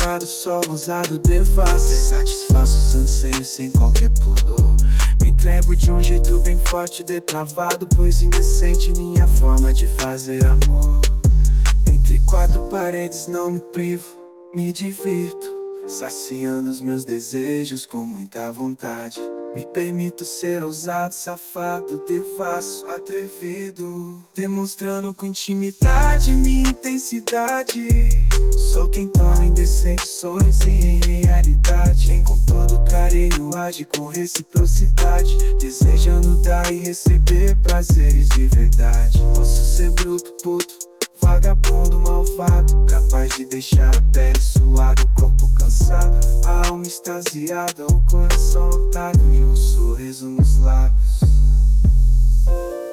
lado, só ousado devasso. Satisfaço os anseios sem qualquer pudor. Me entrego de um jeito bem forte, depravado, pois indecente minha forma de fazer amor. Entre quatro paredes não me privo, me divirto, saciando os meus desejos com muita vontade. Me permito ser ousado, safado, devasso, atrevido, demonstrando com intimidade minha intensidade. Sou quem torna indecentes sonhos em realidade. Quem com todo carinho age com reciprocidade, desejando dar e receber prazeres de verdade. Posso ser bruto, puto, vagabundo, malvado, capaz de deixar a pele suada, o corpo cansado, a alma extasiada, o coração lotado e um sorriso nos lábios.